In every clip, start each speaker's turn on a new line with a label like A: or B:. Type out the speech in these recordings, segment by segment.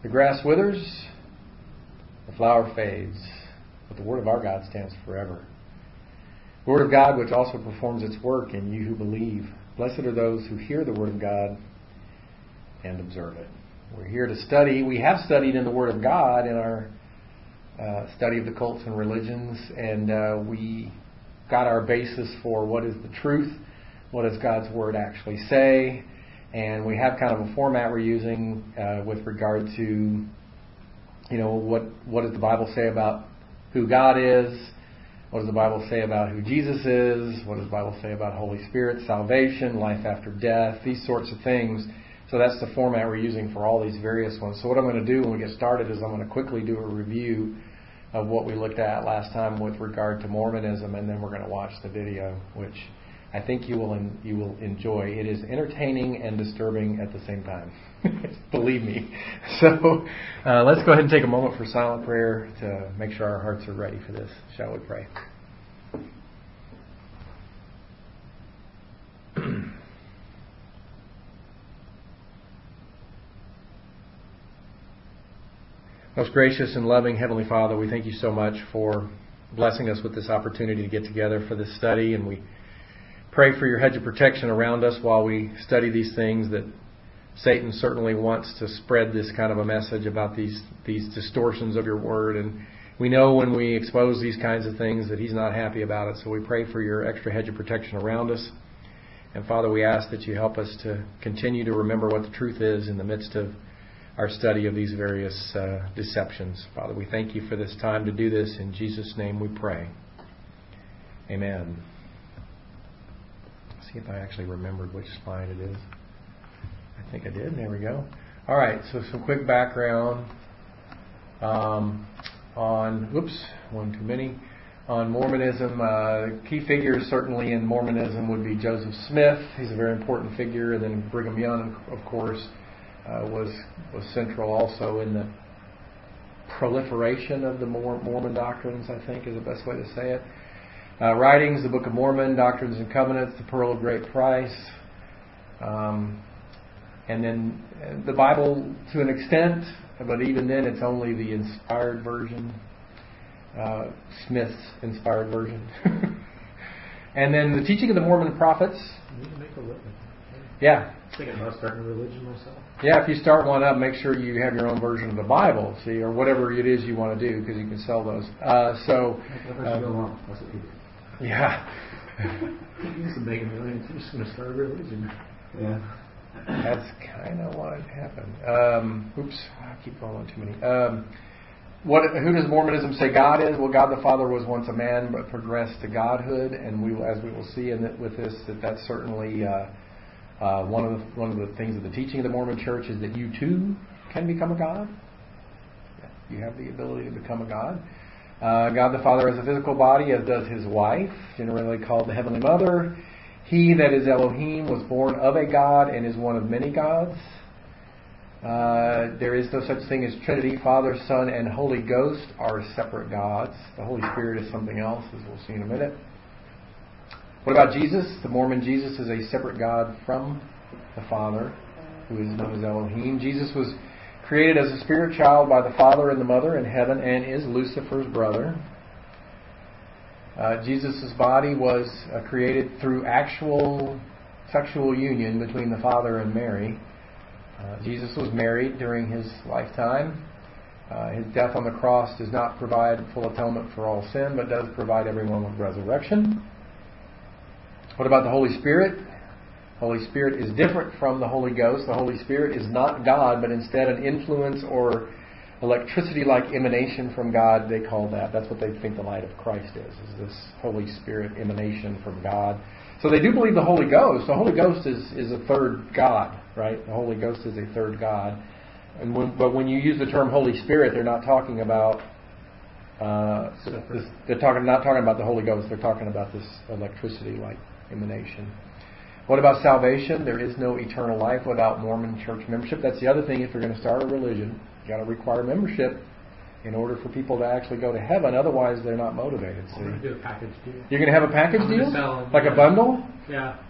A: The grass withers, the flower fades, but the word of our God stands forever. The word of God which also performs its work in you who believe. Blessed are those who hear the word of God and observe it. We're here to study. We have studied in the word of God in our study of the cults and religions, and we got our basis for what is the truth, what does God's word actually say, and we have kind of a format we're using with regard to, what does the Bible say about who God is, what does the Bible say about who Jesus is, what does the Bible say about Holy Spirit, salvation, life after death, these sorts of things. So that's the format we're using for all these various ones. So what I'm going to do when we get started is I'm going to quickly do a review of what we looked at last time with regard to Mormonism, and then we're going to watch the video, which I think you will enjoy. It is entertaining and disturbing at the same time. Believe me. So let's go ahead and take a moment for silent prayer to make sure our hearts are ready for this. Shall we pray? Most gracious and loving Heavenly Father, we thank you so much for blessing us with this opportunity to get together for this study, and we pray for your hedge of protection around us while we study these things, that Satan certainly wants to spread this kind of a message about these distortions of your word, and we know when we expose these kinds of things that he's not happy about it, so we pray for your extra hedge of protection around us. And Father, we ask that you help us to continue to remember what the truth is in the midst of our study of these various deceptions. Father, we thank you for this time to do this. In Jesus' name we pray. Amen. Let's see if I actually remembered which slide it is. I think I did. There we go. All right, so some quick background on Mormonism. Key figures certainly in Mormonism would be Joseph Smith. He's a very important figure. And then Brigham Young, of course, was central also in the proliferation of the Mormon doctrines, I think is the best way to say it. Writings, the Book of Mormon, Doctrines and Covenants, the Pearl of Great Price, and then the Bible to an extent, but even then it's only the inspired version, Smith's inspired version. And then the Teaching of the Mormon Prophets.
B: You can make a living.
A: Yeah.
B: I think about starting a religion myself.
A: Yeah, if you start one up, make sure you have your own version of the Bible, see, or whatever it is you want to do, because you can sell those.
B: That's what people do.
A: Yeah.
B: You used to make millions. You're just going to start a religion. Yeah.
A: That's kind of what happened. I keep going too many. Who does Mormonism say God is? Well, God the Father was once a man, but progressed to godhood, and as we will see with this, that's certainly one of the things of the teaching of the Mormon Church is that you too can become a god. You have the ability to become a god. God the Father has a physical body, as does his wife, generally called the Heavenly Mother. He, that is Elohim, was born of a God and is one of many gods. There is no such thing as Trinity. Father, Son, and Holy Ghost are separate gods. The Holy Spirit is something else, as we'll see in a minute. What about Jesus? The Mormon Jesus is a separate God from the Father, who is known as Elohim. Jesus was created as a spirit child by the Father and the Mother in heaven and is Lucifer's brother. Jesus' body was created through actual sexual union between the Father and Mary. Jesus was married during his lifetime. His death on the cross does not provide full atonement for all sin, but does provide everyone with resurrection. What about the Holy Spirit? Holy Spirit is different from the Holy Ghost. The Holy Spirit is not God, but instead an influence or electricity-like emanation from God, they call that. That's what they think the light of Christ is this Holy Spirit emanation from God. So they do believe the Holy Ghost. The Holy Ghost is a third God, right? The Holy Ghost is a third God. But when you use the term Holy Spirit, they're not talking about they're not talking about the Holy Ghost. They're talking about this electricity-like emanation. What about salvation? There is no eternal life without Mormon church membership. That's the other thing. If you're going to start a religion, you've got to require membership in order for people to actually go to heaven. Otherwise, they're not motivated.
B: We're going to do a package deal.
A: You're going to have a package deal? Like a bundle?
B: Yeah.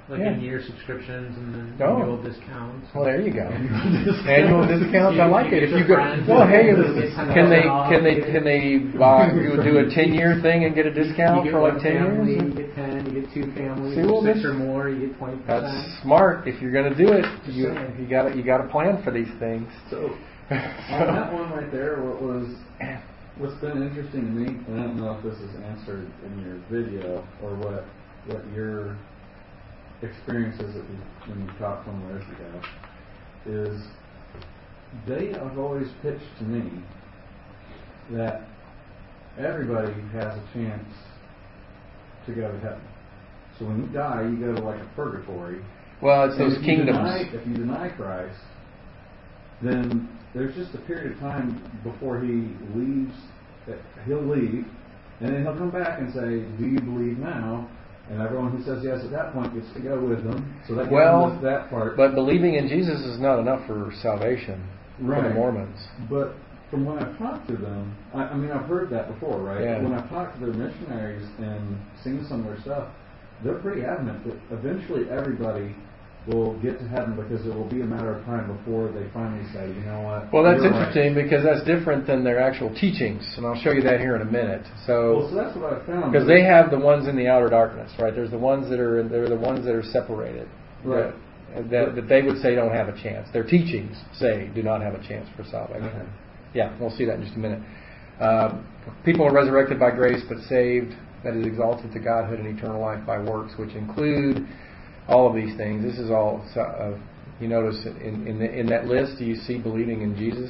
B: Like in-year subscriptions and then annual discounts.
A: Well, there you go. Annual discounts. I like it. If you go, well, hey, can they do a 10-year thing and get a discount for like 10 years?
B: You get 10. You get 2 families. 6 or more. You get 20%.
A: That's smart. If you're going to do it, you got to plan for these things.
C: So on that one right there, what's been interesting to me, and I don't know if this is answered in your video or what your experiences when you talk to them years ago, is they have always pitched to me that everybody has a chance to go to heaven. So when you die, you go to like a purgatory.
A: Well, it's those kingdoms.
C: If you deny Christ, then there's just a period of time before he leaves. He'll leave, and then he'll come back and say, "Do you believe now?" And everyone who says yes at that point gets to go with them. So that that part.
A: But believing in Jesus is not enough for salvation for the Mormons.
C: But from when I've talked to them, I mean, I've heard that before, right?
A: Yeah.
C: When I've talked to their missionaries and seen some of their stuff, they're pretty adamant that eventually everybody will get to heaven because it will be a matter of time before they finally say, you know what?
A: Well, that's interesting because that's different than their actual teachings, and I'll show you that here in a minute.
C: So that's what I found.
A: Because they have the ones in the outer darkness, right? There's the ones that are separated,
C: right?
A: That they would say don't have a chance. Their teachings say do not have a chance for salvation.
C: Okay.
A: Yeah, we'll see that in just a minute. People are resurrected by grace, but saved, that is exalted to godhood and eternal life by works, which include all of these things. This is all, you notice in that list, you see believing in Jesus.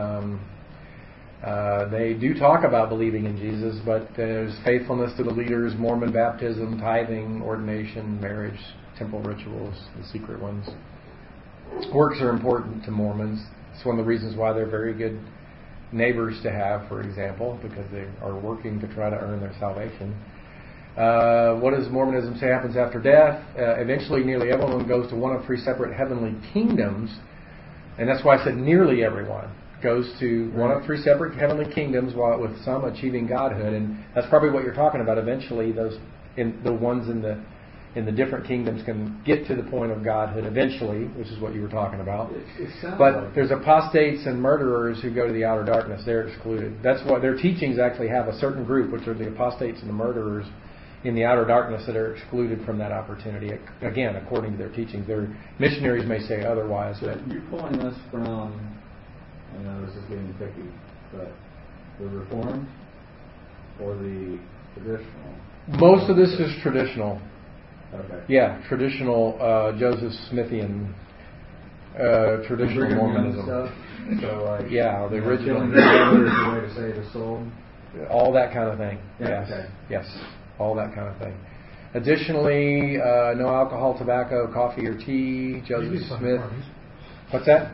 A: They do talk about believing in Jesus, but there's faithfulness to the leaders, Mormon baptism, tithing, ordination, marriage, temple rituals, the secret ones. Works are important to Mormons. It's one of the reasons why they're very good neighbors to have, for example, because they are working to try to earn their salvation. What does Mormonism say happens after death? Eventually, nearly everyone goes to one of 3 separate heavenly kingdoms, and that's why I said nearly everyone goes to one of 3 separate heavenly kingdoms, while with some achieving godhood, and that's probably what you're talking about. Eventually, the ones in the different kingdoms can get to the point of godhood eventually, which is what you were talking about. But there's apostates and murderers who go to the outer darkness. They're excluded. That's what their teachings actually have a certain group, which are the apostates and the murderers in the outer darkness, that are excluded from that opportunity. Again, according to their teachings. Their missionaries may say otherwise.
C: So you're pulling this from, I know this is getting picky, but the Reformed or the traditional?
A: Most of this is traditional.
C: Okay.
A: Yeah, traditional Joseph Smithian traditional Mormonism.
C: Stuff. So like,
A: yeah, the original.
C: Is the way to save a soul.
A: All that kind of thing.
C: Yeah,
A: yes.
C: okay.
A: Yes. All that kind of thing. Additionally, no alcohol, tobacco, coffee, or tea. Joseph Smith. What's that?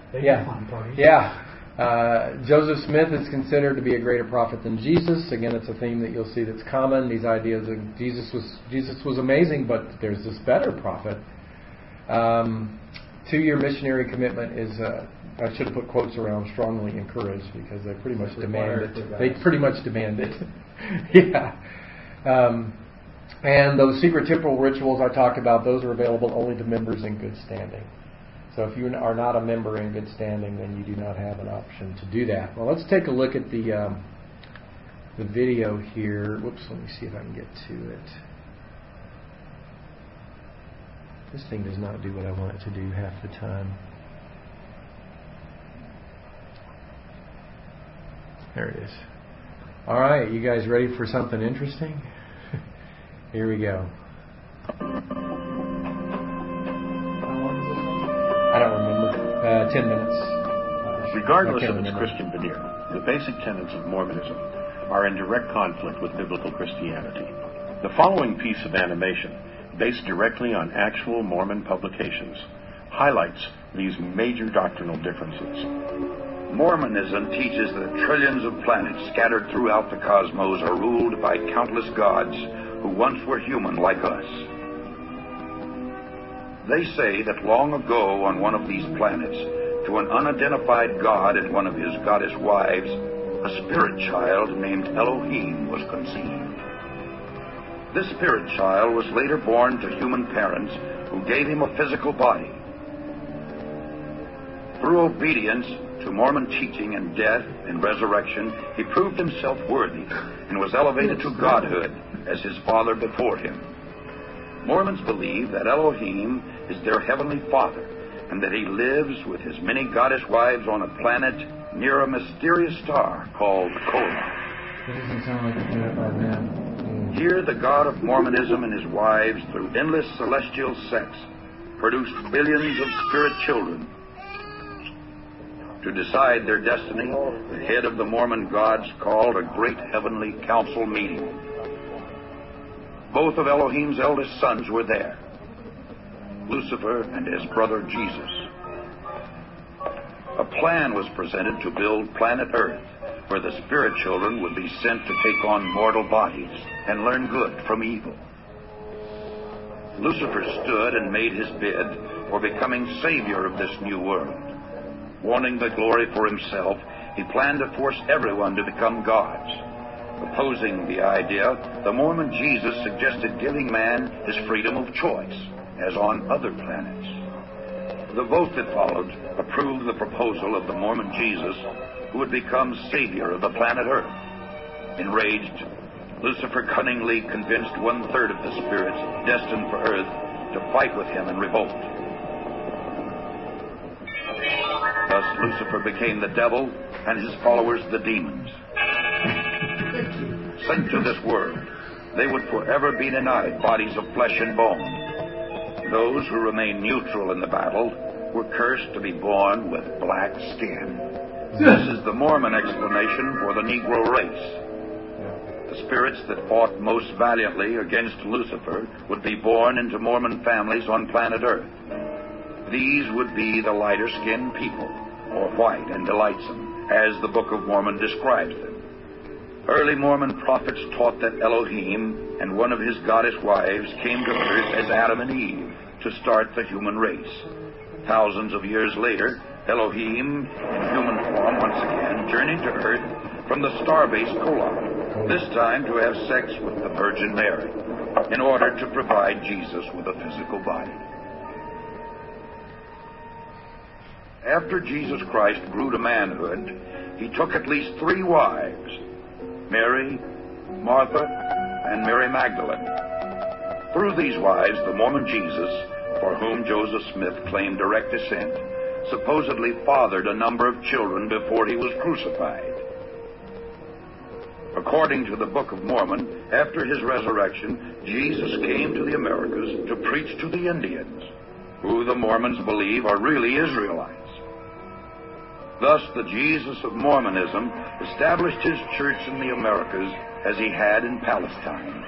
A: Yeah. Joseph Smith is considered to be a greater prophet than Jesus. Again, it's a theme that you'll see that's common. These ideas of Jesus was amazing, but there's this better prophet. 2-year missionary commitment is. I should have put quotes around strongly encouraged, because they pretty much demand it. They pretty much demand it. Yeah. And those secret temporal rituals I talked about, those are available only to members in good standing. So if you are not a member in good standing, then you do not have an option to do that. Well, let's take a look at the video here. Whoops, let me see if I can get to it. This thing does not do what I want it to do half the time. There it is. All right, you guys ready for something interesting? Here we go. I don't remember. 10 minutes.
D: Regardless of its Christian veneer, the basic tenets of Mormonism are in direct conflict with biblical Christianity. The following piece of animation, based directly on actual Mormon publications, highlights these major doctrinal differences.
E: Mormonism teaches that trillions of planets scattered throughout the cosmos are ruled by countless gods who once were human like us. They say that long ago on one of these planets, to an unidentified god and one of his goddess wives, a spirit child named Elohim was conceived. This spirit child was later born to human parents who gave him a physical body. Through obedience to Mormon teaching and death and resurrection, he proved himself worthy and was elevated to godhood as his Father before him. Mormons believe that Elohim is their heavenly Father and that he lives with his many goddess wives on a planet near a mysterious star called Kolob.
C: That doesn't sound like a unified man.
E: Here, the God of Mormonism and his wives, through endless celestial sex, produced billions of spirit children. To decide their destiny, the head of the Mormon gods called a great heavenly council meeting. Both of Elohim's eldest sons were there, Lucifer and his brother Jesus. A plan was presented to build planet Earth, where the spirit children would be sent to take on mortal bodies and learn good from evil. Lucifer stood and made his bid for becoming savior of this new world. Wanting the glory for himself, he planned to force everyone to become gods. Opposing the idea, the Mormon Jesus suggested giving man his freedom of choice, as on other planets. The vote that followed approved the proposal of the Mormon Jesus, who would become savior of the planet Earth. Enraged, Lucifer cunningly convinced 1/3 of the spirits destined for Earth to fight with him in revolt. Thus Lucifer became the devil and his followers the demons. Sent to this world, they would forever be denied bodies of flesh and bone. Those who remained neutral in the battle were cursed to be born with black skin. This is the Mormon explanation for the Negro race. The spirits that fought most valiantly against Lucifer would be born into Mormon families on planet Earth. These would be the lighter-skinned people, or white and delightsome, as the Book of Mormon describes them. Early Mormon prophets taught that Elohim and one of his goddess wives came to Earth as Adam and Eve to start the human race. Thousands of years later, Elohim, in human form once again, journeyed to Earth from the starbase Kolob, this time to have sex with the Virgin Mary, in order to provide Jesus with a physical body. After Jesus Christ grew to manhood, he took at least 3 wives, Mary, Martha, and Mary Magdalene. Through these wives, the Mormon Jesus, for whom Joseph Smith claimed direct descent, supposedly fathered a number of children before he was crucified. According to the Book of Mormon, after his resurrection, Jesus came to the Americas to preach to the Indians, who the Mormons believe are really Israelites. Thus, the Jesus of Mormonism established his church in the Americas as he had in Palestine.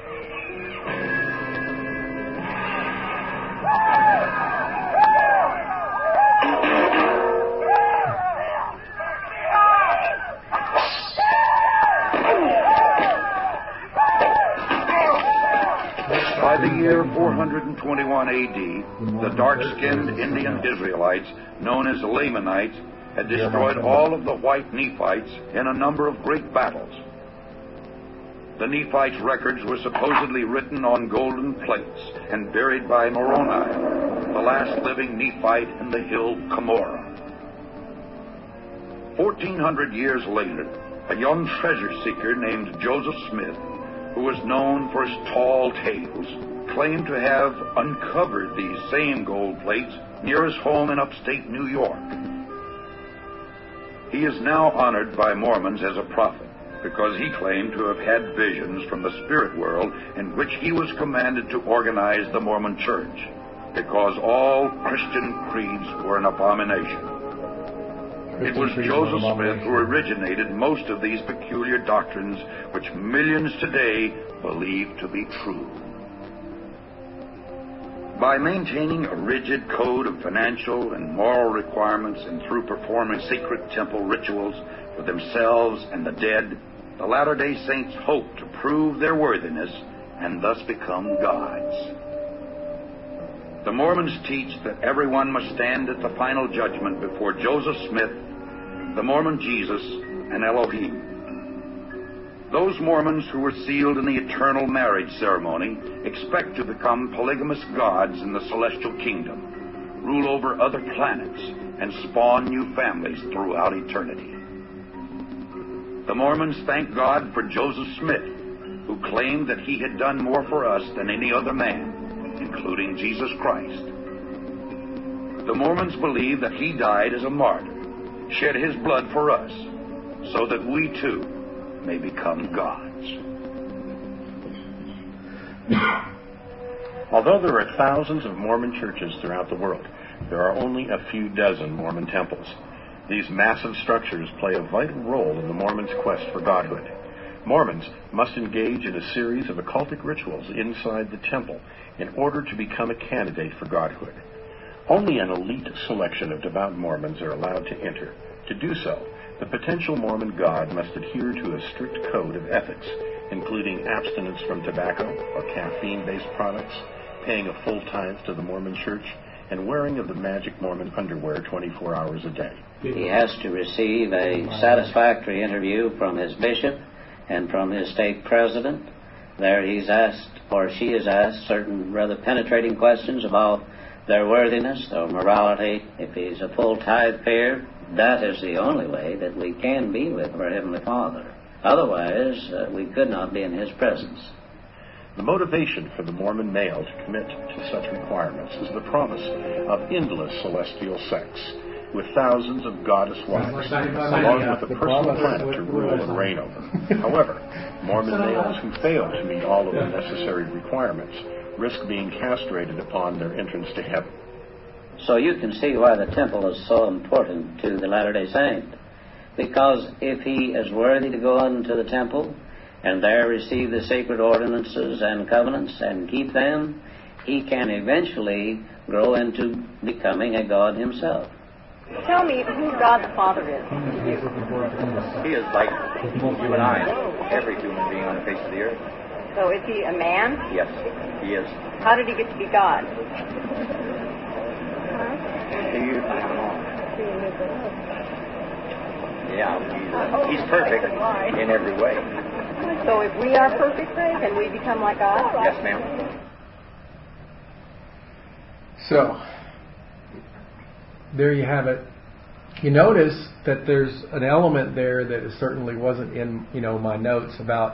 E: By the year 421 A.D., the dark-skinned Indian Israelites, known as Lamanites, had destroyed all of the white Nephites in a number of great battles. The Nephites' records were supposedly written on golden plates and buried by Moroni, the last living Nephite in the hill Cumorah. 1,400 years later, a young treasure seeker named Joseph Smith, who was known for his tall tales, claimed to have uncovered these same gold plates near his home in upstate New York. He is now honored by Mormons as a prophet because he claimed to have had visions from the spirit world in which he was commanded to organize the Mormon church, because all Christian creeds were an abomination. It was Joseph Smith who originated most of these peculiar doctrines which millions today believe to be true. By maintaining a rigid code of financial and moral requirements and through performing secret temple rituals for themselves and the dead, the Latter-day Saints hope to prove their worthiness and thus become gods. The Mormons teach that everyone must stand at the final judgment before Joseph Smith, the Mormon Jesus, and Elohim. Those Mormons who were sealed in the eternal marriage ceremony expect to become polygamous gods in the celestial kingdom, rule over other planets, and spawn new families throughout eternity. The Mormons thank God for Joseph Smith, who claimed that he had done more for us than any other man, including Jesus Christ. The Mormons believe that he died as a martyr, shed his blood for us, so that we too may become gods.
D: Although there are thousands of Mormon churches throughout the world, there are only a few dozen Mormon temples. These massive structures play a vital role in the Mormons' quest for godhood. Mormons must engage in a series of occultic rituals inside the temple in order to become a candidate for godhood. Only an elite selection of devout Mormons are allowed to enter. To do so, the potential Mormon god must adhere to a strict code of ethics, including abstinence from tobacco or caffeine-based products, paying a full tithe to the Mormon church, and wearing of the magic Mormon underwear 24 hours a day.
F: He has to receive a satisfactory interview from his bishop and from his stake president. There he's asked, or she is asked, certain rather penetrating questions about their worthiness, their morality. If he's a full tithe payer, that is the only way that we can be with our Heavenly Father. Otherwise, we could not be in His presence.
D: The motivation for the Mormon male to commit to such requirements is the promise of endless celestial sex, with thousands of goddess wives, along with a personal planet to rule and reign over. However, Mormon males who fail to meet all of the necessary requirements risk being castrated upon their entrance to heaven.
F: So you can see why the temple is so important to the Latter-day Saint. Because if he is worthy to go into the temple and there receive the sacred ordinances and covenants and keep them, he can eventually grow into becoming a god himself.
G: Tell me who God the Father is to you.
H: He is like you and I, every human being on the face of the earth.
G: So is he a man?
H: Yes, he is.
G: How did he get to be God?
H: Yeah, he's perfect in every way.
G: So if we are perfect, can we become like God?
H: Yes, ma'am.
A: So, there you have it. You notice that there's an element there that certainly wasn't in, my notes about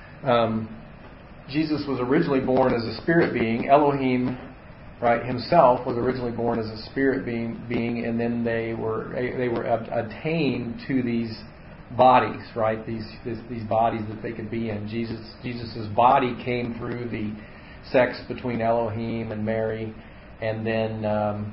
A: Jesus was originally born as a spirit being. Elohim, right, himself was originally born as a spirit being, and then they were attained to these bodies, right? These bodies that they could be in. Jesus's body came through the sex between Elohim and Mary, and then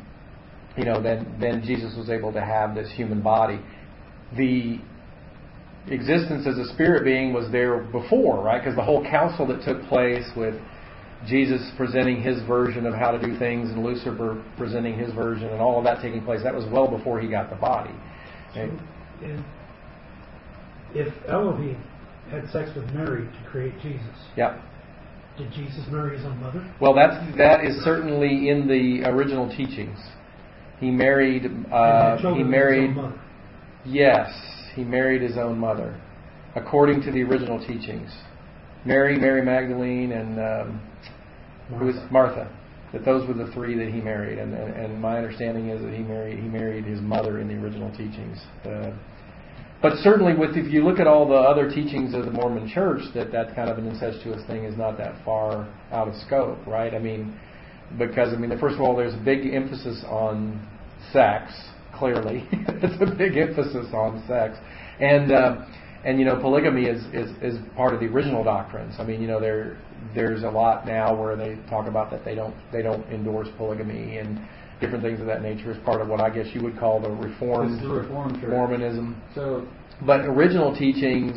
A: then Jesus was able to have this human body. The existence as a spirit being was there before, right? Because the whole council that took place with Jesus presenting his version of how to do things and Lucifer presenting his version and all of that taking place, that was well before he got the body. Okay?
B: And if Elohim had sex with Mary to create Jesus,
A: yeah.
B: Did Jesus marry his own mother?
A: Well, that is certainly in the original teachings. He married. His own mother. Yes, he married his own mother, according to the original teachings. Mary Magdalene, and who was Martha. That those were the three that he married, and my understanding is that he married his mother in the original teachings. But certainly, if you look at all the other teachings of the Mormon Church, that kind of an incestuous thing is not that far out of scope, right? Because first of all, there's a big emphasis on sex. Clearly, it's a big emphasis on sex, and polygamy is part of the original doctrines. There's a lot now where they talk about that they don't endorse polygamy and different things of that nature as part of what I guess you would call the Reformed Mormonism. But original teachings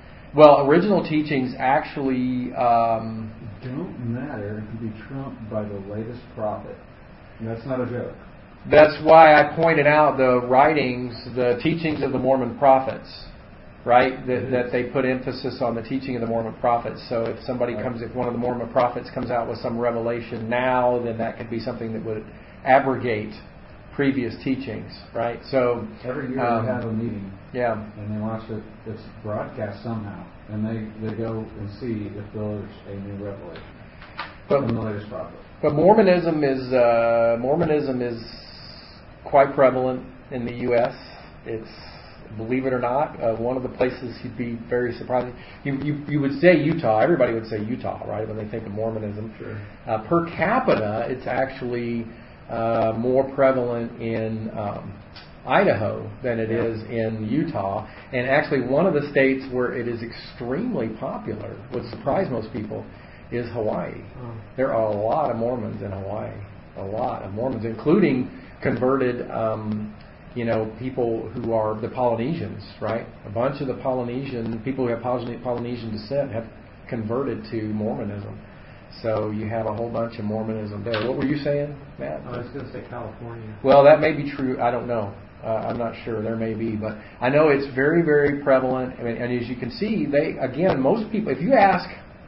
A: actually
C: don't matter and can be trumped by the latest prophet. And that's not a joke.
A: That's why I pointed out the writings, the teachings of the Mormon prophets, right? That they put emphasis on the teaching of the Mormon prophets. So if if one of the Mormon prophets comes out with some revelation now, then that could be something that would abrogate previous teachings, right? So
C: every year they have a meeting.
A: Yeah.
C: And they watch it. It's broadcast somehow, and they go and see if there's a new revelation from the latest prophet.
A: But Mormonism is quite prevalent in the U.S. It's, believe it or not, one of the places you'd be very surprised. You would say Utah. Everybody would say Utah, right, when they think of Mormonism.
C: Sure.
A: Per capita, it's actually more prevalent in Idaho than it is in Utah. And actually, one of the states where it is extremely popular, would surprise most people, is Hawaii. There are a lot of Mormons in Hawaii. A lot of Mormons, including converted people who are the Polynesians, right? A bunch of the Polynesian people who have Polynesian descent have converted to Mormonism. So you have a whole bunch of Mormonism there. What were you saying, Matt?
B: I was going to say California.
A: Well, that may be true. I don't know. I'm not sure. There may be. But I know it's very, very prevalent. I mean, and as you can see, most people, if you ask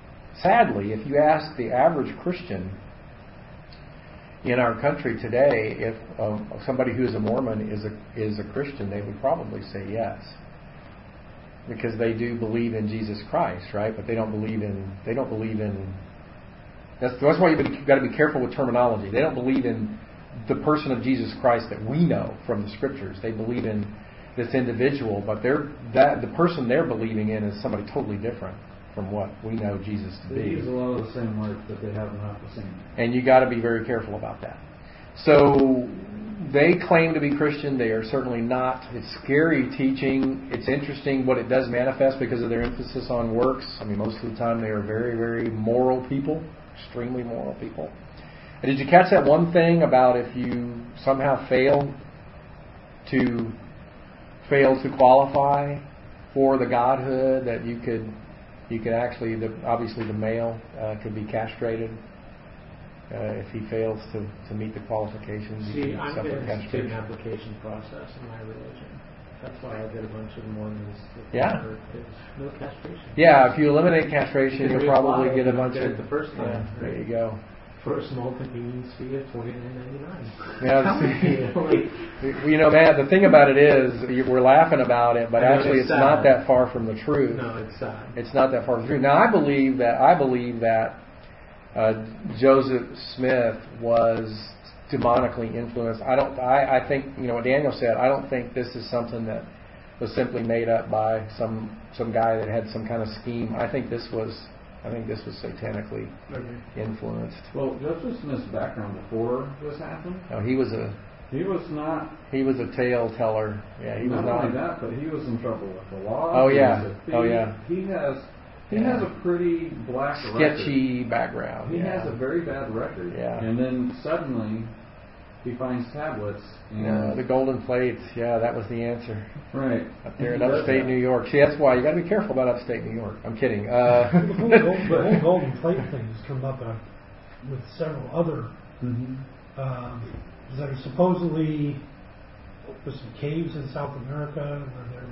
A: the average Christian in our country today, if somebody who is a Mormon is a Christian, they would probably say yes, because they do believe in Jesus Christ, right? But they don't believe in. That's why you've got to be careful with terminology. They don't believe in the person of Jesus Christ that we know from the Scriptures. They believe in this individual, but the person they're believing in is somebody totally different from what we know Jesus to be.
C: They use a lot of the same words, but they have not the same.
A: And you got to be very careful about that. So they claim to be Christian. They are certainly not. It's scary teaching. It's interesting what it does manifest because of their emphasis on works. I mean, most of the time they are very, very moral people, extremely moral people. And did you catch that one thing about if you somehow fail to qualify for the godhood, that you could actually, obviously the male could be castrated if he fails to meet the qualifications.
B: See, I'm going to take an application process in my religion. That's why I get a bunch of Mormons. No castration.
A: Yeah, if you eliminate castration, you'll probably get a bunch of.
B: The first time.
A: Yeah, there you go.
B: For a small convenience fee of $29.99.
A: Yeah, Matt, the thing about it is, we're laughing about it, but actually it's not that far from the truth.
B: No, it's sad.
A: It's not that far from the truth. Now, I believe that Joseph Smith was demonically influenced. I think, what Daniel said, I don't think this is something that was simply made up by some guy that had some kind of scheme. I think this was satanically influenced.
C: Well, Joseph Smith's background before this happened.
A: No, he was a tale teller. Yeah, he was not
C: only that, but he was in trouble with the law.
A: Oh yeah.
C: He has a pretty black
A: sketchy
C: record.
A: background.
C: He has a very bad record.
A: Yeah.
C: And then suddenly he finds tablets. And
A: the golden plates. Yeah, that was the answer.
C: Right.
A: Up there in upstate New York. See, that's why you got to be careful about upstate New York. I'm kidding.
B: The whole golden plate thing has come up with several other that are supposedly with some caves in South America where there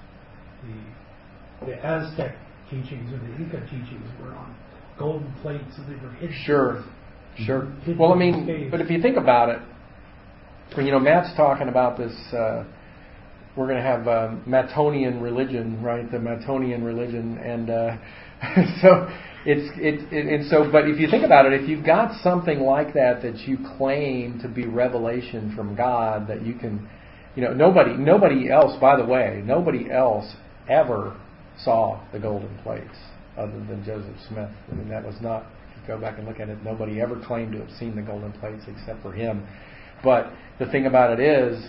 B: was the Aztec teachings or the Inca teachings were on golden plates and they were hidden.
A: Sure. Well, I mean, but if you think about it, Matt's talking about this. We're going to have Mattonian religion, right? The Mattonian religion, and But if you think about it, if you've got something like that you claim to be revelation from God, that you can, nobody else. By the way, nobody else ever saw the golden plates other than Joseph Smith. I mean, that was not. If you go back and look at it, nobody ever claimed to have seen the golden plates except for him. But the thing about it is,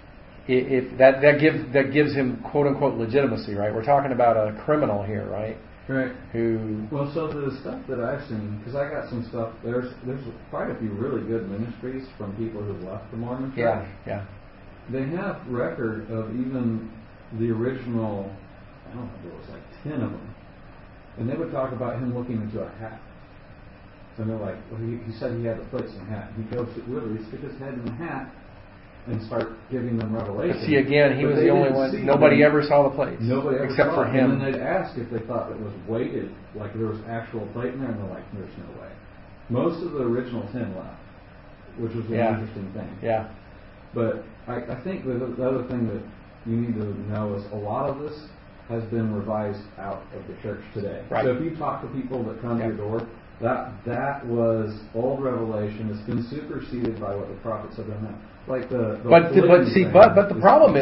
A: that gives him quote unquote legitimacy, right? We're talking about a criminal here, right?
C: Right.
A: Who?
C: Well, so the stuff that I've seen, because I got some stuff. There's quite a few really good ministries from people who've left the Mormon Church.
A: Yeah.
C: They have record of even the original. I don't know, there was like 10 of them, and they would talk about him looking into a hat. And they're like, well, he said he had the plates in the hat. He goes to literally stick his head in the hat and start giving them revelation.
A: But see, again, he was the only one. Nobody ever saw the plates.
C: Nobody ever
A: except
C: saw
A: for him.
C: And then they'd ask if they thought it was weighted, like there was actual plate in there, and they're like, there's no way. Most of the original 10 left, which was an interesting thing.
A: Yeah.
C: But I think the other thing that you need to know is a lot of this has been revised out of the church today.
A: Right.
C: So if you talk to people that come to your door, that was old revelation. It's been superseded by what the prophets have done now. Like the
A: the problem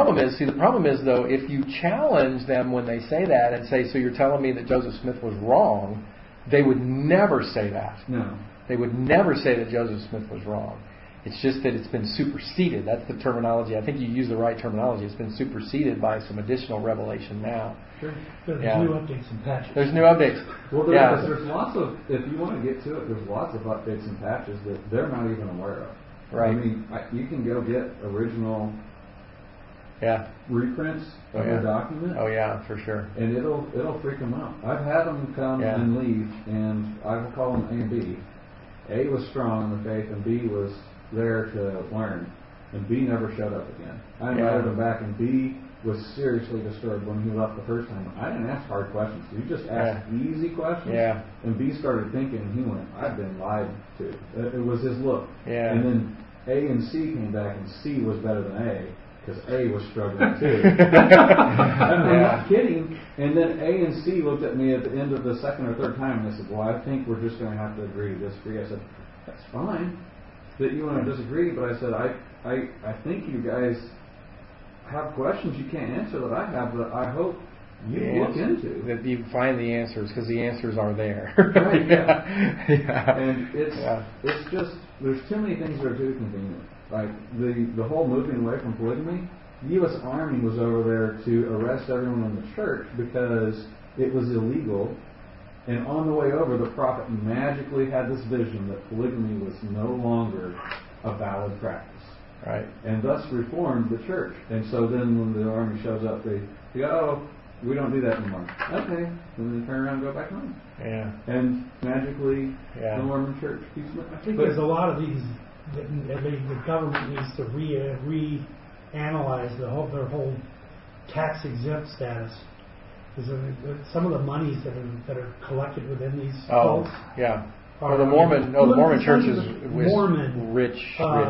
A: is though, if you challenge them when they say that and say, so you're telling me that Joseph Smith was wrong, they would never say that.
C: No.
A: They would never say that Joseph Smith was wrong. It's just that it's been superseded. That's the terminology. I think you use the right terminology. It's been superseded by some additional revelation now.
B: Sure. There's new updates and patches.
A: There's new updates.
C: Well, there's lots of, if you want to get to it, there's lots of updates and patches that they're not even aware of.
A: Right.
C: I mean, you can go get original reprints of your document.
A: Oh, yeah, for sure.
C: And it'll freak them out. I've had them come and leave, and I will call them A and B. A was strong in the faith, and B was there to learn. And B never showed up again. I invited him back, and B was seriously disturbed when he left the first time. I didn't ask hard questions. You just asked easy questions. Yeah. And B started thinking, and he went, I've been lied to. It was his look. Yeah. And then A and C came back, and C was better than A, because A was struggling too. I'm not kidding. And then A and C looked at me at the end of the second or third time, and they said, well, I think we're just going to have to agree to disagree. I said, that's fine that you want to disagree, but I said, I think you guys have questions you can't answer that I have that I hope you look into.
A: That you find the answers, because the answers are there.
C: Right, yeah. And it's just, there's too many things that are too convenient. Like the whole moving away from polygamy, the U.S. Army was over there to arrest everyone in the church because it was illegal. And on the way over, the prophet magically had this vision that polygamy was no longer a valid practice.
A: Right.
C: And thus reformed the church. And so then when the army shows up, they go, oh, we don't do that anymore. Okay. Then they turn around and go back home.
A: Yeah.
C: And magically, the Mormon church keeps moving.
B: I think there's a lot of these that the government needs to reanalyze their whole tax exempt status. Some of the monies that are collected within these cults.
A: Yeah. Well, the Mormon church is rich.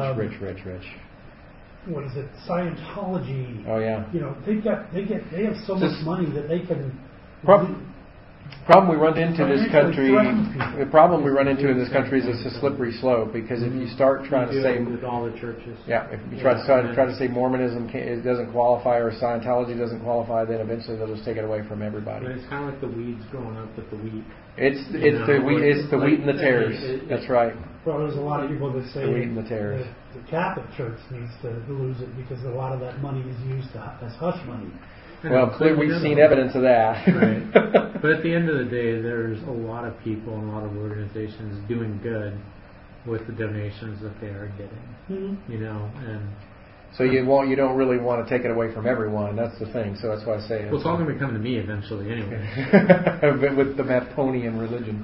B: What is it? Scientology.
A: Oh yeah.
B: You know, they have so much money that they can.
A: Problem we run into in this country. The problem we run into in this country is it's a slippery slope, because if you start trying to say
B: with all the churches.
A: Yeah, if you try to say Mormonism it doesn't qualify or Scientology doesn't qualify, then eventually they'll just take it away from everybody.
B: But it's kind of like the weeds growing up with the wheat.
A: It's the wheat and the tares. That's right.
B: Well, there's a lot of people that say
A: the wheat and the tares.
B: The Catholic Church needs to lose it because a lot of that money is used as hush money.
A: Well, clearly we've seen evidence of that.
B: Right. But at the end of the day, there's a lot of people and a lot of organizations doing good with the donations that they are getting. Mm-hmm. You know, and
A: so you don't really want to take it away from everyone. That's the thing. So that's why I say
B: well, it's all going to come to me eventually, anyway.
A: With the Mathonian religion.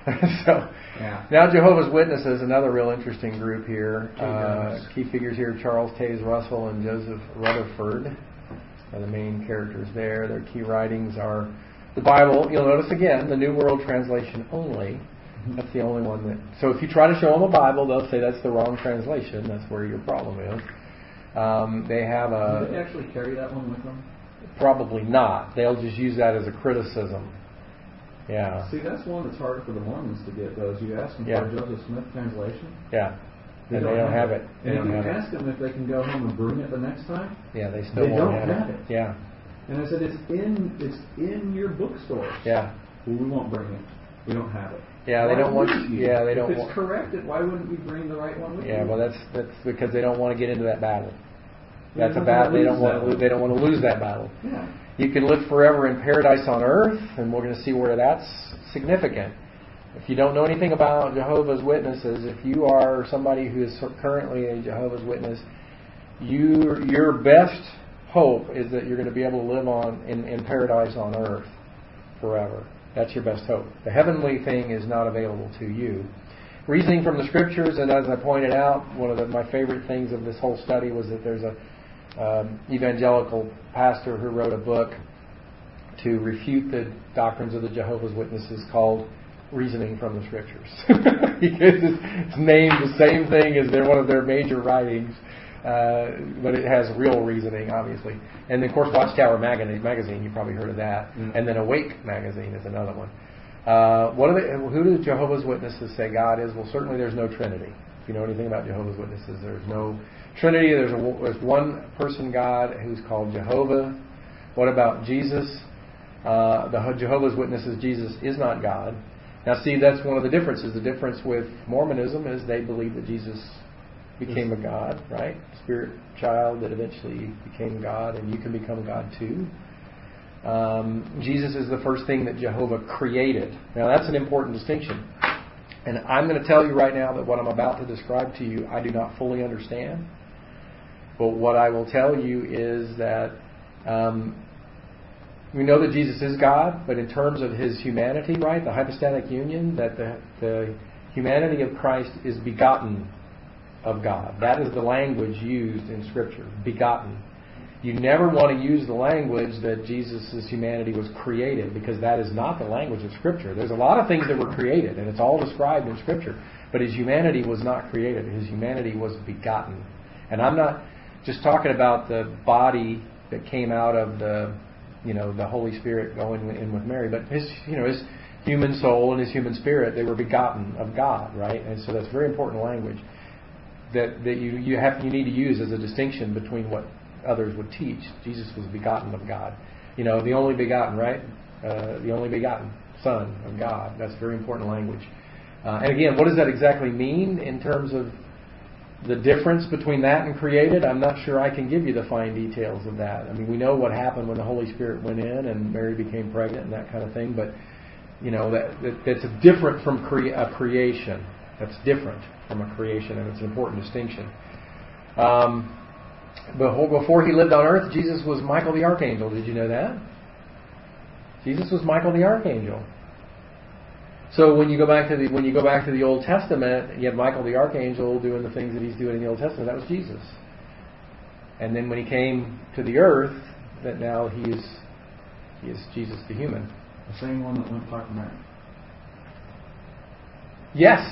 A: Now Jehovah's Witnesses, another real interesting group here. Key figures here: Charles Taze Russell and Joseph Rutherford are the main characters there. Their key writings are the Bible. You'll notice again the New World Translation only. That's the only one that. So if you try to show them a Bible, they'll say that's the wrong translation. That's where your problem is. They have a.
C: Do they actually carry that one with them?
A: Probably not. They'll just use that as a criticism. Yeah.
C: See, that's one that's hard for the Mormons to get. Those you ask them for a Joseph Smith translation.
A: Yeah. They don't have it.
C: And if you ask them if they can go home and bring it the next time,
A: they still won't have it. Yeah.
C: And I said, it's in your bookstore.
A: Yeah.
C: Well, we won't bring it. We don't have it.
A: Yeah, they don't want. Yeah, they don't.
C: If it's corrected, why wouldn't we bring the right one with you?
A: Yeah, well, that's because they don't want to get into that battle. That's a battle. They don't want to lose that battle.
C: Yeah.
A: You can live forever in paradise on earth, and we're going to see where that's significant. If you don't know anything about Jehovah's Witnesses, if you are somebody who is currently a Jehovah's Witness, your best hope is that you're going to be able to live in paradise on earth forever. That's your best hope. The heavenly thing is not available to you. Reasoning from the Scriptures, and as I pointed out, one of my favorite things of this whole study was that there's a evangelical pastor who wrote a book to refute the doctrines of the Jehovah's Witnesses called Reasoning from the Scriptures. It's named the same thing as one of their major writings. but it has real reasoning, obviously. And then, of course, Watchtower magazine, you probably heard of that.
C: Mm-hmm.
A: And then Awake magazine is another one. Who do Jehovah's Witnesses say God is? Well, certainly there's no Trinity. If you know anything about Jehovah's Witnesses, there's no Trinity. There's one person God who's called Jehovah. What about Jesus? The Jehovah's Witnesses, Jesus is not God. Now, see, that's one of the differences. The difference with Mormonism is they believe that Jesus became a God, right? Spirit child that eventually became God, and you can become God too. Jesus is the first thing that Jehovah created. Now, that's an important distinction. And I'm going to tell you right now that what I'm about to describe to you, I do not fully understand. But what I will tell you is that we know that Jesus is God, but in terms of His humanity, right, the hypostatic union, that the humanity of Christ is begotten of God. That is the language used in Scripture, begotten. You never want to use the language that Jesus' humanity was created, because that is not the language of Scripture. There's a lot of things that were created, and it's all described in Scripture, but His humanity was not created. His humanity was begotten. And I'm not just talking about the body that came out of the Holy Spirit going in with Mary, but his human soul and His human spirit, they were begotten of God, right? And so that's very important language that you need to use as a distinction between what others would teach. Jesus was begotten of God. The only begotten, right? The only begotten Son of God. That's very important language. And again, what does that exactly mean in terms of the difference between that and created? I'm not sure I can give you the fine details of that. I mean, we know what happened when the Holy Spirit went in and Mary became pregnant and that kind of thing, but that's different from a creation. That's different from a creation, and it's an important distinction. Before He lived on earth, Jesus was Michael the Archangel. Did you know that? Jesus was Michael the Archangel. So when you go back to the Old Testament, you have Michael the Archangel doing the things that he's doing in the Old Testament. That was Jesus. And then when He came to the earth, that now He is Jesus the human.
C: The same one that went talk to Mary.
A: Yes.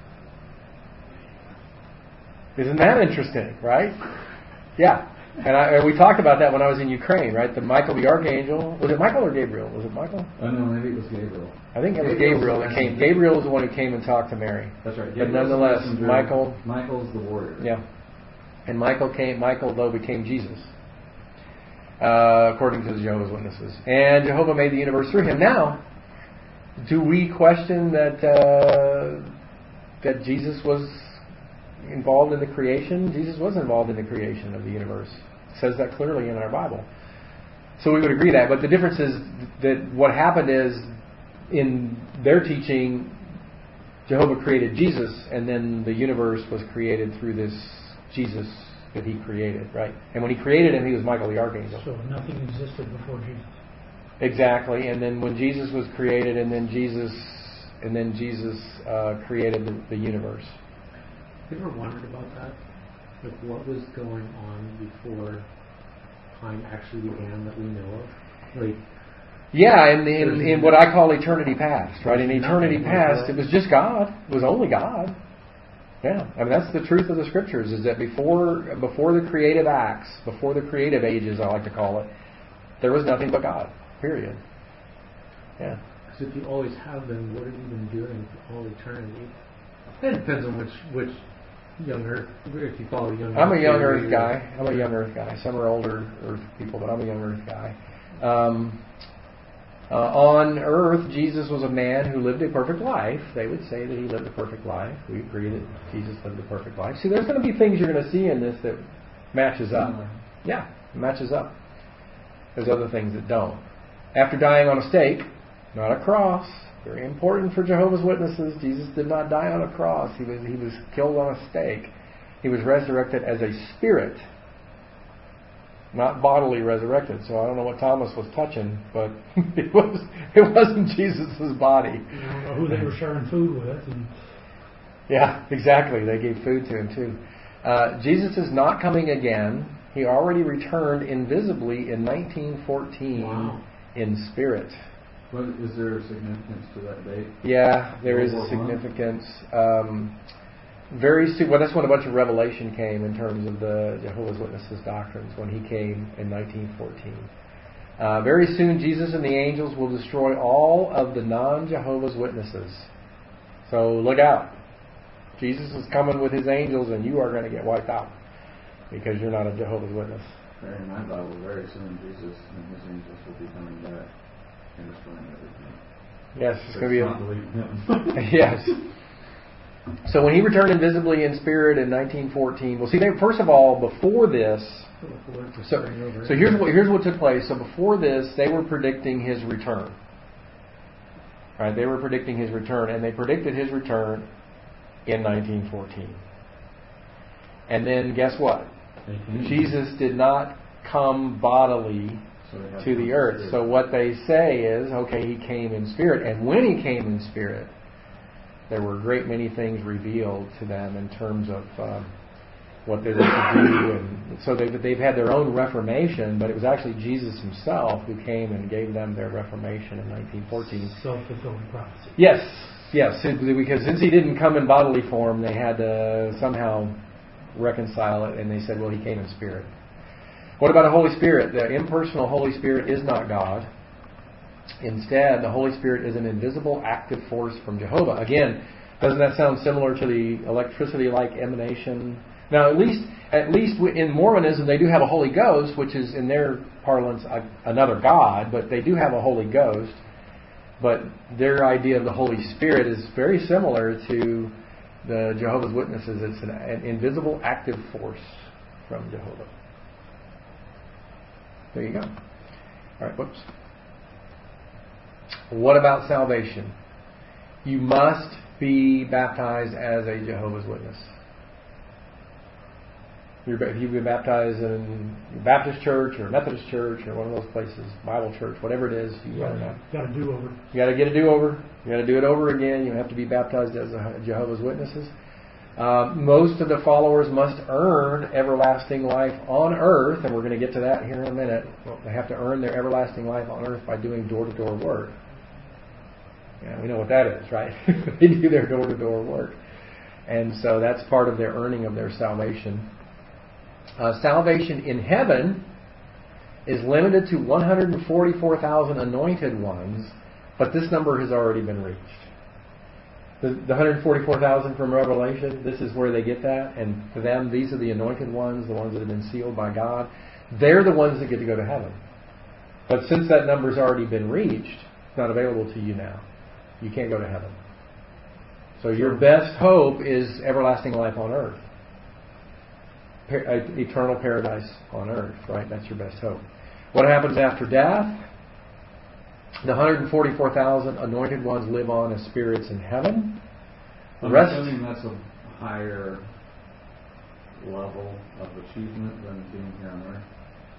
A: Isn't that interesting, right? Yeah. And we talked about that when I was in Ukraine, right? The Michael the Archangel. Was it Michael or Gabriel? Was it Michael?
C: Oh, no, maybe it was Gabriel.
A: I think it was Gabriel that came. Gabriel was the one who came and talked to Mary.
C: That's right.
A: But nonetheless,
C: Michael's the warrior.
A: Yeah. And Michael, though, became Jesus, according to the Jehovah's Witnesses. And Jehovah made the universe through Him. Now, do we question that Jesus was involved in the creation? Jesus was involved in the creation of the universe. It says that clearly in our Bible. So we would agree that. But the difference is that what happened is, in their teaching, Jehovah created Jesus, and then the universe was created through this Jesus that He created, right? And when He created Him, He was Michael the Archangel.
B: So nothing existed before Jesus.
A: Exactly. And then when Jesus was created, and then Jesus created the universe.
I: Have you ever wondered about that? Like, what was going on before time actually began that we know of? Like,
A: yeah, in what I call eternity past, right? In eternity past, it was just God. It was only God. Yeah, I mean, that's the truth of the Scriptures, is that before the creative acts, before the creative ages, I like to call it, there was nothing but God, period. Yeah.
I: So if you always have been, what have you been doing for all eternity? It depends on which young Earth, if you follow young Earth.
A: I'm a young Earth guy. Some are older Earth people, but I'm a young Earth guy. On Earth, Jesus was a man who lived a perfect life. They would say that He lived a perfect life. We agree that Jesus lived a perfect life. See, there's going to be things you're going to see in this that matches up. Yeah, it matches up. There's other things that don't. After dying on a stake, not a cross. Very important for Jehovah's Witnesses. Jesus did not die on a cross. He was killed on a stake. He was resurrected as a spirit, not bodily resurrected. So I don't know what Thomas was touching, but it wasn't Jesus' body.
B: I don't know who they were sharing food with.
A: Yeah, exactly. They gave food to Him too. Jesus is not coming again. He already returned invisibly in 1914 in spirit.
C: What, is there a significance to that date?
A: Yeah, there is a significance. very soon, well, that's when a bunch of revelation came in terms of the Jehovah's Witnesses doctrines when he came in 1914. Very soon, Jesus and the angels will destroy all of the non-Jehovah's Witnesses. So look out. Jesus is coming with his angels, and you are going to get wiped out because you're not a Jehovah's Witness.
C: In my Bible, very soon Jesus and his angels will be coming back and destroying everything.
A: Yes, it's going to be
C: not believing him.
A: Yes. So when he returned invisibly in spirit in 1914, well, see, first of all, before this, so here's what took place. So before this, they were predicting his return. Right? They were predicting his return, and they predicted his return in 1914. And then guess what? Jesus did not come bodily to the earth. So what they say is, okay, he came in spirit. And when he came in spirit, there were a great many things revealed to them in terms of what they were to do. And so they've had their own reformation, but it was actually Jesus himself who came and gave them their reformation in 1914.
B: Self-fulfilling prophecy.
A: Yes, because since he didn't come in bodily form, they had to somehow reconcile it, and they said, well, he came in spirit. What about a Holy Spirit? The impersonal Holy Spirit is not God. Instead, the Holy Spirit is an invisible active force from Jehovah. Again, doesn't that sound similar to the electricity-like emanation? Now, at least in Mormonism, they do have a Holy Ghost, which is in their parlance another God, but they do have a Holy Ghost. But their idea of the Holy Spirit is very similar to the Jehovah's Witnesses. It's an invisible active force from Jehovah. There you go. All right, whoops. What about salvation? You must be baptized as a Jehovah's Witness. If you've been baptized in a Baptist church or a Methodist church or one of those places, Bible church, whatever it is, you got to
B: do over.
A: You got to get a do-over. You got to do it over again. You have to be baptized as a Jehovah's Witnesses. Most of the followers must earn everlasting life on earth, and we're going to get to that here in a minute. They have to earn their everlasting life on earth by doing door-to-door work. Yeah, we know what that is, right? They do their door-to-door work. And so that's part of their earning of their salvation. Salvation in heaven is limited to 144,000 anointed ones, but this number has already been reached. The 144,000 from Revelation, this is where they get that, and for them, these are the anointed ones, the ones that have been sealed by God. They're the ones that get to go to heaven. But since that number's already been reached, it's not available to you now. You can't go to heaven. So your best hope is everlasting life on earth. Eternal paradise on earth, right? That's your best hope. What happens after death? The 144,000 anointed ones live on as spirits in heaven.
C: I'm assuming that's a higher level of achievement than being here on earth.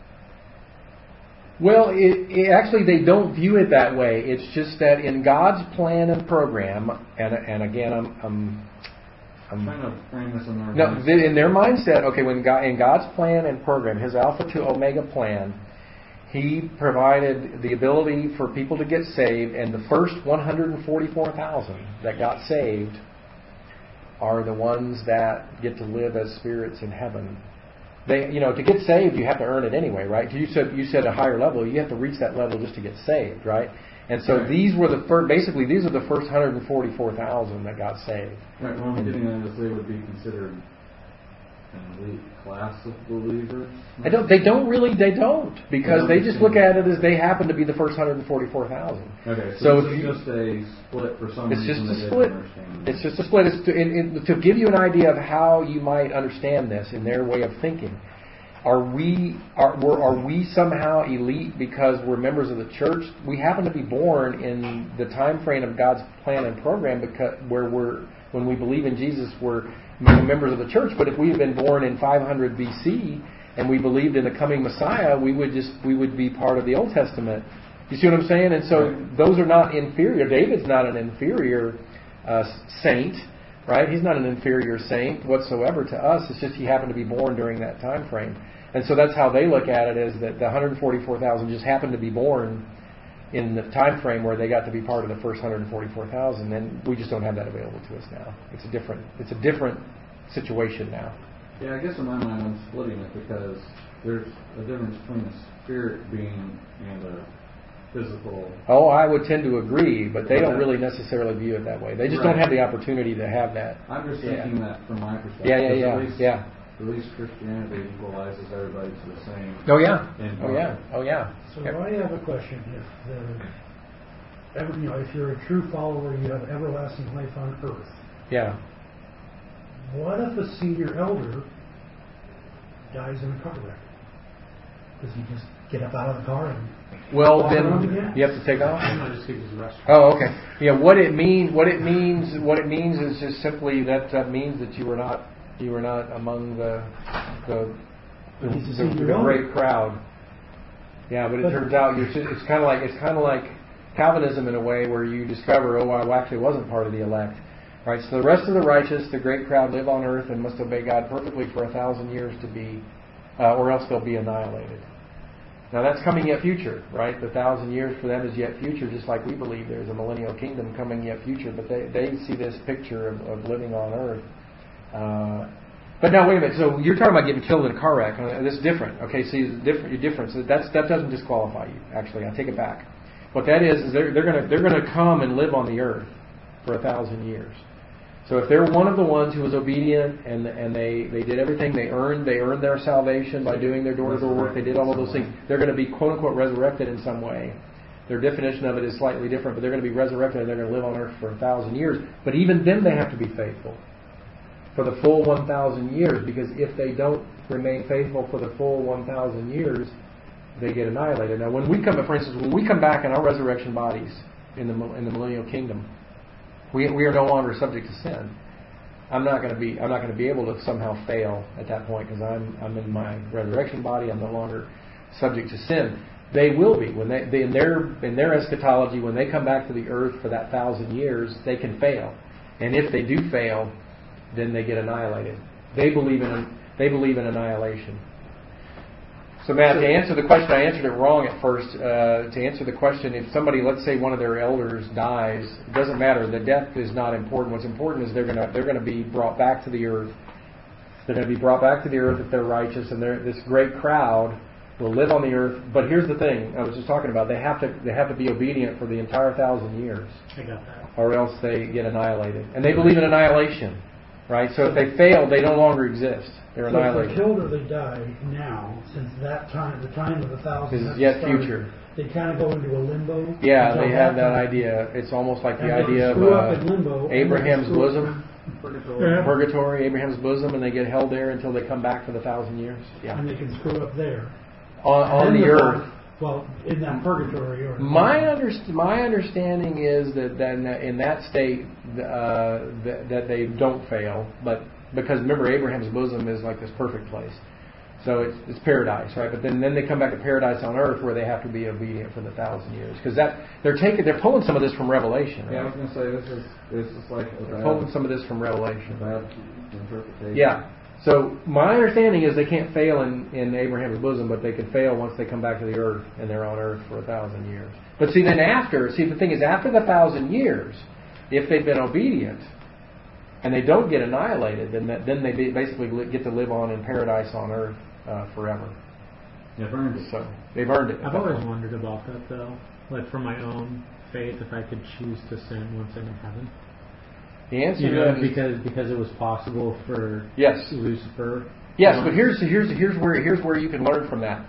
A: Well, actually, they don't view it that way. It's just that in God's plan and program, and again, I'm
C: trying to frame this in their
A: mindset. In their mindset, okay, in God's plan and program, His Alpha to Omega plan, He provided the ability for people to get saved, and the first 144,000 that got saved are the ones that get to live as spirits in heaven. To get saved, you have to earn it anyway, right? You said a higher level. You have to reach that level just to get saved, right? And so these were the first. Basically, these are the first 144,000 that got saved.
C: Right. What I'm getting at is they would be considered an elite class of believers.
A: They don't because they just look at it as they happen to be the first 144,000.
C: Okay. So it's just a split for some reason.
A: It's just a split. It's just a split. To give you an idea of how you might understand this in their way of thinking. Are we somehow elite because we're members of the church? We happen to be born in the time frame of God's plan and program when we believe in Jesus, we're members of the church. But if we had been born in 500 BC and we believed in the coming Messiah, we would be part of the Old Testament. You see what I'm saying? And so those are not inferior. David's not an inferior saint, right? He's not an inferior saint whatsoever to us. It's just he happened to be born during that time frame. And so that's how they look at it, is that the 144,000 just happened to be born in the time frame where they got to be part of the first 144,000, and we just don't have that available to us now. It's a different situation now.
C: Yeah, I guess in my mind I'm splitting it because there's a difference between a spirit being and a physical.
A: Oh, I would tend to agree, but they don't really necessarily view it that way. They just don't have the opportunity to have that.
C: I'm just thinking that from my perspective.
A: Yeah.
C: At least Christianity equalizes everybody to the same.
A: Oh yeah.
B: So I have a question. If you're a true follower, you have everlasting life on earth.
A: Yeah.
B: What if a senior elder dies in a car wreck? Does he just get up out of the car and
A: well, then you have to take off. Oh, okay. Yeah. What it means is just simply that means that you were not among the great crowd. Yeah, but it turns out it's kind of like Calvinism in a way, where you discover, I actually wasn't part of the elect. Right. So the rest of the righteous, the great crowd, live on earth and must obey God perfectly for 1,000 years to be, or else they'll be annihilated. Now that's coming yet future, right? The 1,000 years for them is yet future, just like we believe there's a millennial kingdom coming yet future. But they see this picture of living on earth. But now wait a minute. So you're talking about getting killed in a car wreck. That's different. Okay, see, you're different. So that doesn't disqualify you. Actually, I take it back. What that is they're going to come and live on the earth for 1,000 years. So if they're one of the ones who was obedient and they did everything, they earned their salvation by doing their door-to-door work, they did all of those things, they're going to be quote-unquote resurrected in some way. Their definition of it is slightly different, but they're going to be resurrected and they're going to live on earth for 1,000 years. But even then they have to be faithful for the full 1,000 years, because if they don't remain faithful for the full 1,000 years, they get annihilated. Now when we come back in our resurrection bodies in the millennial kingdom, we are no longer subject to sin. I'm not going to be able to somehow fail at that point, because I'm in my resurrection body. I'm no longer subject to sin. They will be when they in their eschatology, when they come back to the earth for that 1,000 years, they can fail, and if they do fail, then they get annihilated. They believe in annihilation. So Matt, to answer the question, I answered it wrong at first. To answer the question, if somebody, let's say one of their elders dies, it doesn't matter. The death is not important. What's important is they're going to be brought back to the earth. They're going to be brought back to the earth if they're righteous, and this great crowd will live on the earth. But here's the thing: I was just talking about. They have to be obedient for the entire 1,000 years.
B: I got that.
A: Or else they get annihilated, and they believe in annihilation. Right? So if they fail, they no longer exist. They're annihilated.
B: If they're killed or they die now, since that time, the time of 1,000
A: is yet future.
B: They kind of go into a limbo.
A: Yeah, they have that idea. It's almost like the idea of Abraham's bosom, purgatory, Abraham's bosom, and they get held there until they come back for the 1,000 years. Yeah,
B: and they can screw up there
A: on the earth.
B: Well, in that purgatory. Or
A: my understanding is that then in that state that they don't fail, but because remember Abraham's bosom is like this perfect place, so it's paradise, right? But then they come back to paradise on earth where they have to be obedient for the 1,000 years, because they're pulling some of this from Revelation. Right?
C: Yeah, I was going to say this is like
A: they're pulling some of this from Revelation.
C: Bad interpretation.
A: Yeah. So my understanding is they can't fail in Abraham's bosom, but they can fail once they come back to the earth and they're on earth for 1,000 years. But the thing is, after the 1,000 years, if they've been obedient and they don't get annihilated, then they basically get to live on in paradise on earth forever.
C: They've earned it.
A: So they've earned it.
I: I've always wondered about that, though. Like for my own faith, if I could choose to sin once I'm in heaven.
A: The answer to that is
I: because it was possible for Lucifer.
A: Yes, but here's where you can learn from that.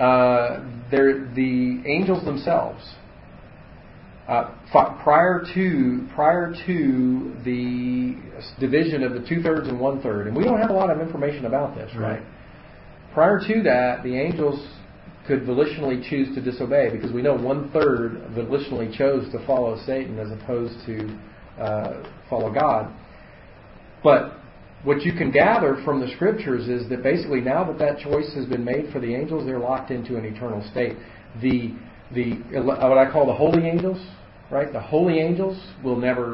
A: The angels themselves, prior to the division of the 2/3 and 1/3, and we don't have a lot of information about this, right? Prior to that, the angels could volitionally choose to disobey, because we know 1/3 volitionally chose to follow Satan as opposed to follow God. But what you can gather from the scriptures is that basically now that choice has been made for the angels, they're locked into an eternal state. The what I call the holy angels, right? The holy angels will never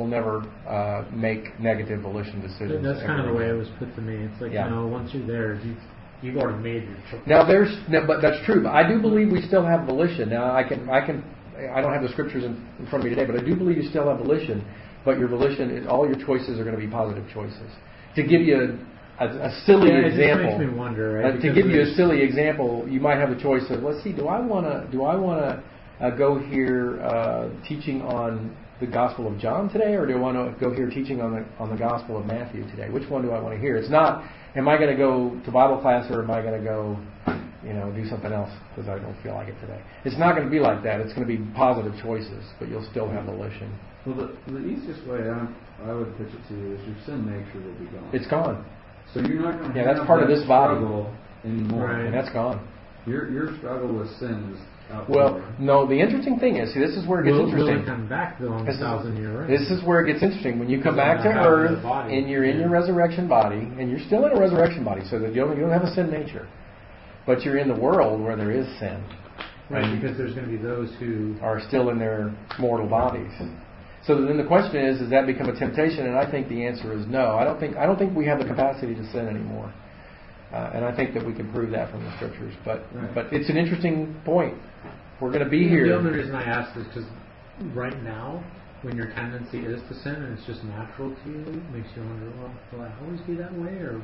A: make negative volition decisions.
I: That's kind of the way it was put to me. It's like once you're there, you've already made your choice.
A: But that's true. But I do believe we still have volition. Now I don't have the scriptures in front of me today, but I do believe you still have volition. But your volition, all your choices are going to be positive choices. to give you a silly
I: it
A: example.
I: just makes me wonder, right?
A: To give you a silly example, you might have a choice of, let's see, do I want to go here teaching on the Gospel of John today, or do I want to go here teaching on the Gospel of Matthew today? Which one do I want to hear? It's not, am I going to go to Bible class, or am I going to go, do something else because I don't feel like it today? It's not going to be like that. It's going to be positive choices, but you'll still have volition.
C: Well, the easiest way I would pitch it to you is your sin nature will be gone.
A: It's gone.
C: So you're not going to
A: that's part of this body
C: anymore.
I: Right.
A: And that's gone.
C: Your struggle with sin is out.
A: Well, no, the interesting thing is, see, this is where it gets interesting.
I: Will it come back though on the 1,000-year reign?
A: This is where it gets interesting. When you come back to earth and you're in your resurrection body, and you're still in a resurrection body, so that you don't have a sin nature, but you're in the world where there is sin.
I: Right, because there's going to be those who
A: are still in their mortal bodies. So then the question is, does that become a temptation? And I think the answer is no. I don't think we have the capacity to sin anymore. And I think that we can prove that from the Scriptures. But it's an interesting point. We're going to be here.
I: The only reason I ask is because right now, when your tendency is to sin and it's just natural to you, it makes you wonder, well, will I always be that way? Or,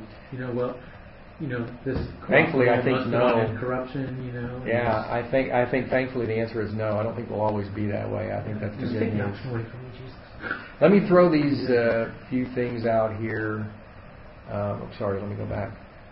I: this
A: thankfully, I think no.
I: Corruption,
A: Yeah, I think thankfully the answer is no. I don't think we'll always be that way. I think that's the good news. Let me throw these few things out here. Let me go back.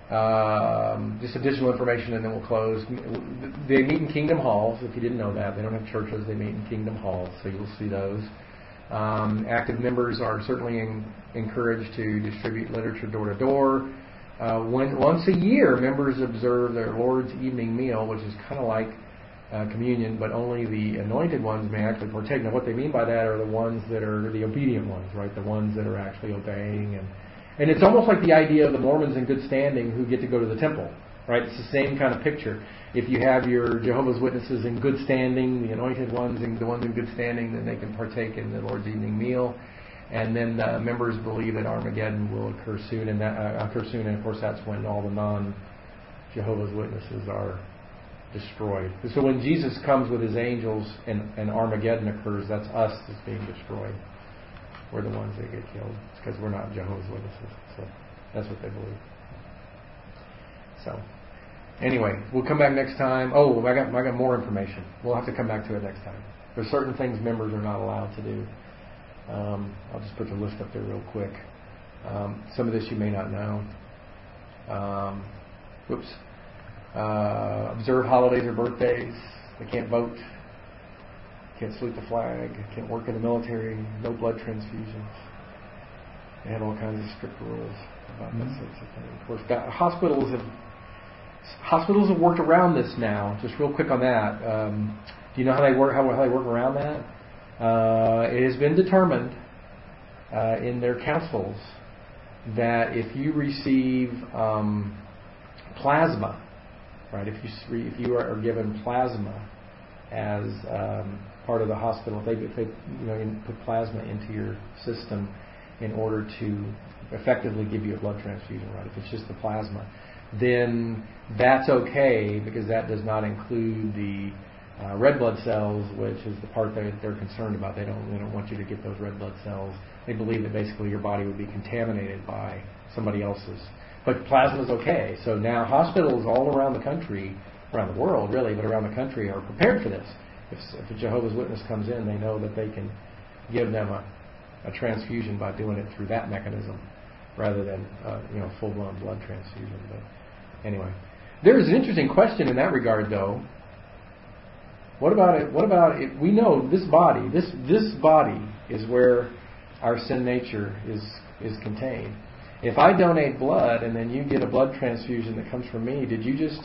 A: Just additional information, and then we'll close. They meet in Kingdom Halls. If you didn't know that, they don't have churches. They meet in Kingdom Halls, so you'll see those. Active members are certainly encouraged to distribute literature door to door. Once a year, members observe their Lord's evening meal, which is kind of like communion, but only the anointed ones may actually partake. Now, what they mean by that are the ones that are the obedient ones, right? The ones that are actually obeying. And it's almost like the idea of the Mormons in good standing who get to go to the temple, right? It's the same kind of picture. If you have your Jehovah's Witnesses in good standing, the anointed ones and the ones in good standing, then they can partake in the Lord's evening meal. And then members believe that Armageddon will occur soon, and of course that's when all the non-Jehovah's Witnesses are destroyed. So when Jesus comes with his angels and Armageddon occurs, that's us that's being destroyed. We're the ones that get killed. It's because we're not Jehovah's Witnesses. So that's what they believe. So anyway, we'll come back next time. Oh, I got more information. We'll have to come back to it next time. There's certain things members are not allowed to do. I'll just put the list up there real quick. Some of this you may not know. Observe holidays or birthdays. They can't vote. Can't salute the flag. Can't work in the military. No blood transfusions. They have all kinds of strict rules about that sorts of thing. Of course, hospitals have worked around this now. Just real quick on that. Do you know how they work? How they work around that? It has been determined in their councils that if you receive plasma, right? If you are given plasma as part of the hospital, if they put plasma into your system in order to effectively give you a blood transfusion, right? If it's just the plasma, then that's okay because that does not include the red blood cells, which is the part that they're concerned about. They don't want you to get those red blood cells. They believe that basically your body would be contaminated by somebody else's. But plasma is okay. So now hospitals all around the country, around the world really, but around the country are prepared for this. If a Jehovah's Witness comes in, they know that they can give them a transfusion by doing it through that mechanism rather than full-blown blood transfusion. But anyway, there is an interesting question in that regard, though. What about it? We know this body. This body is where our sin nature is contained. If I donate blood and then you get a blood transfusion that comes from me, did you just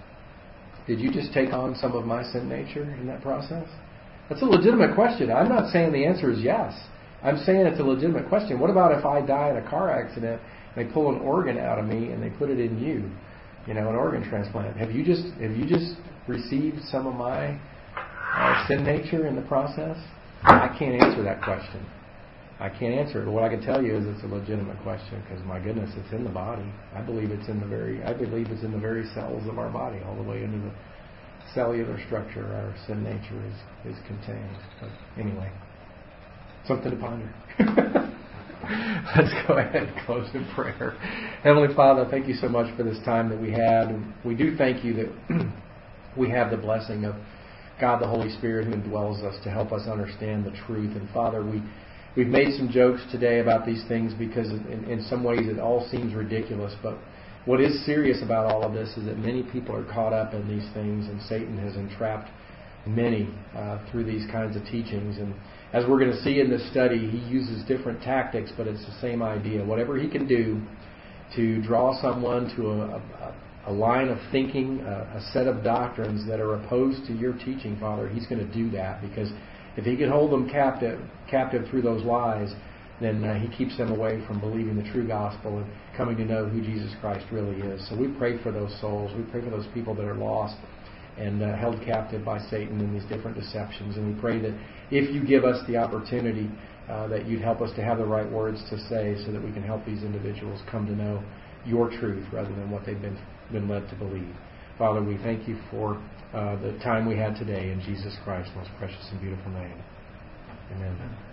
A: take on some of my sin nature in that process? That's a legitimate question. I'm not saying the answer is yes. I'm saying it's a legitimate question. What about if I die in a car accident and they pull an organ out of me and they put it in you? An organ transplant. Have you just received some of my sin nature in the process? I can't answer that question. I can't answer it. But what I can tell you is it's a legitimate question because my goodness, it's in the body. I believe it's in the very cells of our body, all the way into the cellular structure. Our sin nature is contained. But anyway, something to ponder. Let's go ahead and close in prayer. Heavenly Father, thank you so much for this time that we had. And we do thank you that we have the blessing of God the Holy Spirit who indwells us to help us understand the truth. And Father, we've made some jokes today about these things because in some ways it all seems ridiculous. But what is serious about all of this is that many people are caught up in these things, and Satan has entrapped many through these kinds of teachings. And as we're going to see in this study, he uses different tactics, but it's the same idea. Whatever he can do to draw someone to a line of thinking, a set of doctrines that are opposed to your teaching, Father, he's going to do that, because if he can hold them captive through those lies, then he keeps them away from believing the true gospel and coming to know who Jesus Christ really is. So we pray for those souls. We pray for those people that are lost and held captive by Satan in these different deceptions. And we pray that if you give us the opportunity, that you'd help us to have the right words to say so that we can help these individuals come to know your truth rather than what they've been led to believe. Father, we thank you for the time we had today in Jesus Christ's most precious and beautiful name. Amen.